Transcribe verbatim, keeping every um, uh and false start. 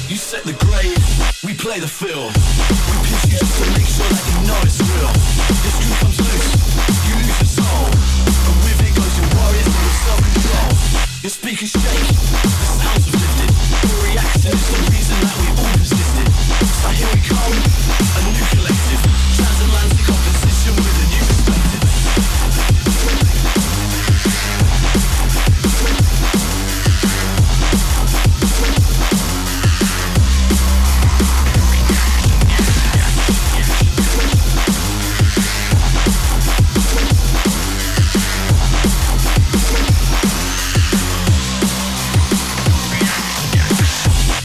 You set the grade, we play the field. We pinch you just to make sure that you know it's real. The screw comes loose, you lose your soul. And with it goes your warriors and your self-control. Your speakers shake,